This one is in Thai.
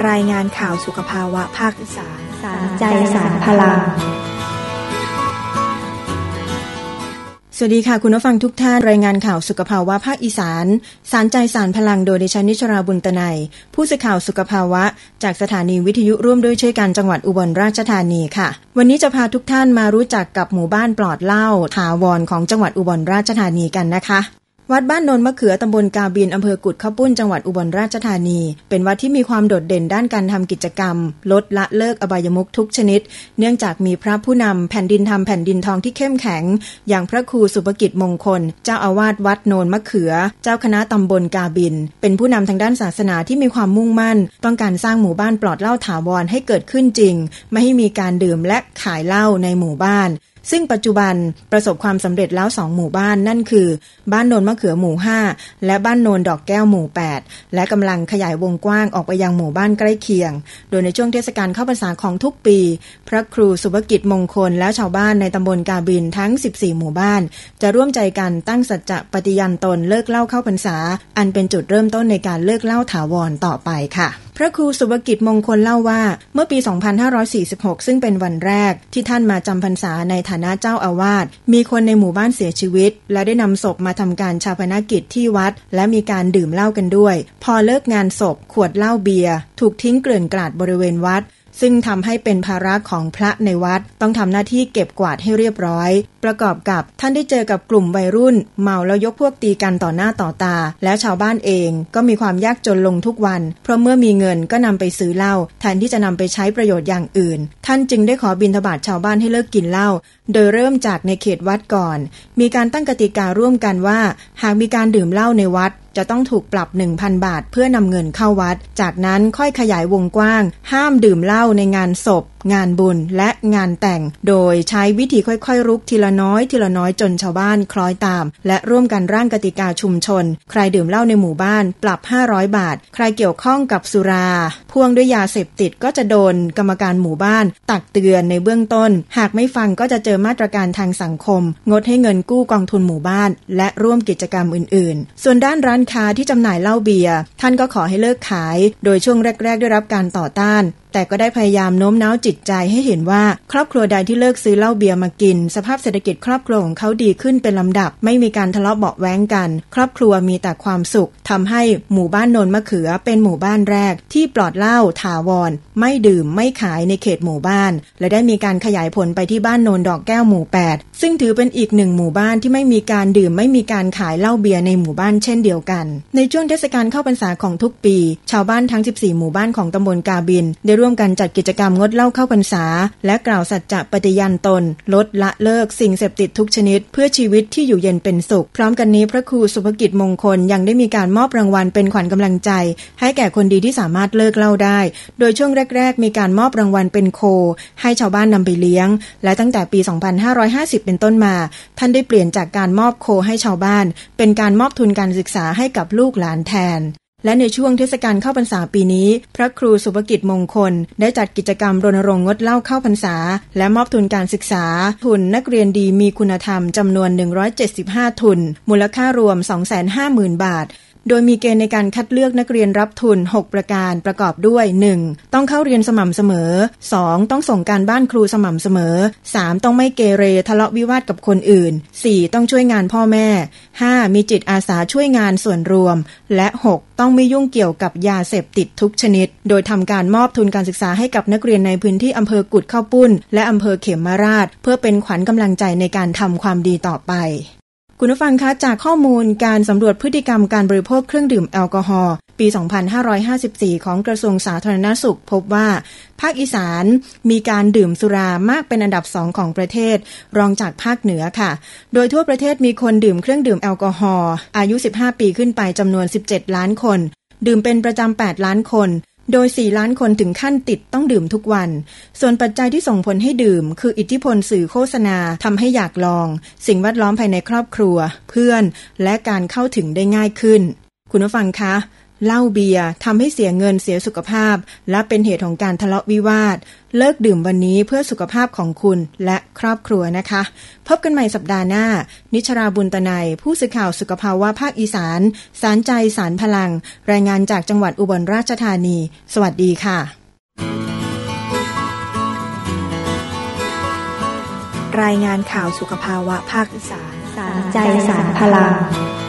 รายงานข่าวสุขภาวะภาคอีสานสารใจสารพลังสวัสดีค่ะคุณผู้ฟังทุกท่านรายงานข่าวสุขภาวะภาคอีสานสารใจสารพลังโดยดิฉันนิชราบุญตนัยผู้สื่อข่าวสุขภาวะจากสถานีวิทยุร่วมด้วยช่วยกันจังหวัดอุบลราชธานีค่ะวันนี้จะพาทุกท่านมารู้จักกับหมู่บ้านปลอดเหล้าถาวรของจังหวัดอุบลราชธานีกันนะคะวัดบ้านโนนมะเขือตำบลกาบินอำเภอกุดข้าวปุ้นจังหวัดอุบลราชธานีเป็นวัดที่มีความโดดเด่นด้านการทำกิจกรรมลดละเลิกอบายมุขทุกชนิดเนื่องจากมีพระผู้นำแผ่นดินธรรมแผ่นดินทองที่เข้มแข็งอย่างพระครูสุภกิจมงคลเจ้าอาวาสวัดโนนมะเขือเจ้าคณะตำบลกาบินเป็นผู้นำทางด้านศาสนาที่มีความมุ่งมั่นต้องการสร้างหมู่บ้านปลอดเหล้าถาวรให้เกิดขึ้นจริงไม่ให้มีการดื่มและขายเหล้าในหมู่บ้านซึ่งปัจจุบันประสบความสำเร็จแล้ว2หมู่บ้านนั่นคือบ้านโนนมะเขือหมู่5และบ้านโนนดอกแก้วหมู่8และกำลังขยายวงกว้างออกไปยังหมู่บ้านใกล้เคียงโดยในช่วงเทศกาลเข้าพรรษาของทุกปีพระครูสุภกิจมงคลและชาวบ้านในตำบลกาบินทั้ง14หมู่บ้านจะร่วมใจกันตั้งสัจจะปฏิญาณตนเลิกเหล้าเข้าพรรษาอันเป็นจุดเริ่มต้นในการเลิกเหล้าถาวรต่อไปค่ะพระครูสุภกิจมงคลเล่าว่าเมื่อปี 2546 ซึ่งเป็นวันแรกที่ท่านมาจำพรรษาในฐานะเจ้าอาวาสมีคนในหมู่บ้านเสียชีวิตและได้นำศพมาทำการฌาปนกิจที่วัดและมีการดื่มเหล้ากันด้วยพอเลิกงานศพขวดเหล้าเบียร์ถูกทิ้งเกลื่อนกลาดบริเวณวัดซึ่งทำให้เป็นภาระของพระในวัดต้องทำหน้าที่เก็บกวาดให้เรียบร้อยประกอบกับท่านได้เจอกับกลุ่มวัยรุ่นเมาแล้วยกพวกตีกันต่อหน้าต่อตาและชาวบ้านเองก็มีความยากจนลงทุกวันเพราะเมื่อมีเงินก็นำไปซื้อเหล้าแทนที่จะนำไปใช้ประโยชน์อย่างอื่นท่านจึงได้ขอบิณฑบาตชาวบ้านให้เลิกกินเหล้าโดยเริ่มจากในเขตวัดก่อนมีการตั้งกติการ่วมกันว่าหากมีการดื่มเหล้าในวัดจะต้องถูกปรับ 1,000 บาทเพื่อนำเงินเข้าวัดจากนั้นค่อยขยายวงกว้างห้ามดื่มเหล้าในงานศพงานบุญและงานแต่งโดยใช้วิธีค่อยๆรุกทีละน้อยจนชาวบ้านคล้อยตามและร่วมกันร่างกติกาชุมชนใครดื่มเหล้าในหมู่บ้านปรับ500 บาทใครเกี่ยวข้องกับสุราพ่วงด้วยยาเสพติดก็จะโดนกรรมการหมู่บ้านตักเตือนในเบื้องต้นหากไม่ฟังก็จะเจอมาตรการทางสังคมงดให้เงินกู้กองทุนหมู่บ้านและร่วมกิจกรรมอื่นๆส่วนด้านร้านค้าที่จำหน่ายเหล้าเบียร์ท่านก็ขอให้เลิกขายโดยช่วงแรกๆได้รับการต่อต้านแต่ก็ได้พยายามโน้มน้าวจิตใจให้เห็นว่าครอบครัวใดที่เลิกซื้อเหล้าเบียร์มากินสภาพเศรษฐกิจครอบครัวของเขาดีขึ้นเป็นลำดับไม่มีการทะเลาะเบาะแว้งกันครอบครัวมีแต่ความสุขทำให้หมู่บ้านโนนมะเขือเป็นหมู่บ้านแรกที่ปลอดเหล้าถาวรไม่ดื่มไม่ขายในเขตหมู่บ้านและได้มีการขยายผลไปที่บ้านโนนดอกแก้วหมู่8ซึ่งถือเป็นอีกหนึ่งหมู่บ้านที่ไม่มีการดื่มไม่มีการขายเหล้าเบียร์ในหมู่บ้านเช่นเดียวกันในช่วงเทศกาลเข้าพรรษาของทุกปีชาวบ้านทั้ง14หมู่บ้านของตำบลกาบินได้ร่วมกันจัดกิจกรรมงดเหล้าเข้าพรรษาและกล่าวสัจจะปฏิญาณตนลดละเลิกสิ่งเสพติดทุกชนิดเพื่อชีวิตที่อยู่เย็นเป็นสุขพร้อมกันนี้พระครูสุภกิจมงคลยังได้มีการมอบรางวัลเป็นขวัญกำลังใจให้แก่คนดีที่สามารถเลิกเหล้าได้โดยช่วงแรกๆมีการมอบรางวัลเป็นโคให้ชาวบ้านนำไปเลี้ยงและตั้งแต่ปี 2550 เป็นต้นมาท่านได้เปลี่ยนจากการมอบโคให้ชาวบ้านเป็นการมอบทุนการศึกษาให้กับลูกหลานแทนและในช่วงเทศกาลเข้าพรรษาปีนี้พระครูสุภกิจมงคลได้จัดกิจกรรมรณรงค์งดเหล้าเข้าพรรษาและมอบทุนการศึกษาทุนนักเรียนดีมีคุณธรรมจำนวน175ทุนมูลค่ารวม 250,000 บาทโดยมีเกณฑ์ในการคัดเลือกนักเรียนรับทุน6ประการประกอบด้วย 1. ต้องเข้าเรียนสม่ำเสมอ 2. ต้องส่งการบ้านครูสม่ำเสมอ 3. ต้องไม่เกเรทะเลาะวิวาทกับคนอื่น 4. ต้องช่วยงานพ่อแม่ 5. มีจิตอาสาช่วยงานส่วนรวมและ 6. ต้องไม่ยุ่งเกี่ยวกับยาเสพติดทุกชนิดโดยทำการมอบทุนการศึกษาให้กับนักเรียนในพื้นที่อำเภอกุดข้าวปุ้นและอำเภอเขมราชเพื่อเป็นขวัญกำลังใจในการทำความดีต่อไปคุณผู้ฟังคะจากข้อมูลการสำรวจพฤติกรรมการบริโภคเครื่องดื่มแอลกอฮอล์ปี 2554 ของกระทรวงสาธารณสุขพบว่าภาคอีสานมีการดื่มสุรามากเป็นอันดับ2ของประเทศรองจากภาคเหนือค่ะโดยทั่วประเทศมีคนดื่มเครื่องดื่มแอลกอฮอล์อายุ 15 ปีขึ้นไปจำนวน 17 ล้านคนดื่มเป็นประจำ 8 ล้านคนโดย 4 ล้านคนถึงขั้นติดต้องดื่มทุกวันส่วนปัจจัยที่ส่งผลให้ดื่มคืออิทธิพลสื่อโฆษณาทำให้อยากลองสิ่งแวดล้อมภายในครอบครัวเพื่อนและการเข้าถึงได้ง่ายขึ้นคุณผู้ฟังคะเหล้าเบียร์ทำให้เสียเงินเสียสุขภาพและเป็นเหตุของการทะเลาะวิวาทเลิกดื่มวันนี้เพื่อสุขภาพของคุณและครอบครัวนะคะพบกันใหม่สัปดาห์หน้านิชราบุญตนัยผู้สื่อข่าวสุขภาวะภาคอีสานสารใจสารพลังรายงานจากจังหวัดอุบลราชธานีสวัสดีค่ะรายงานข่าวสุขภาวะภาคอีสานสารใจสารพลัง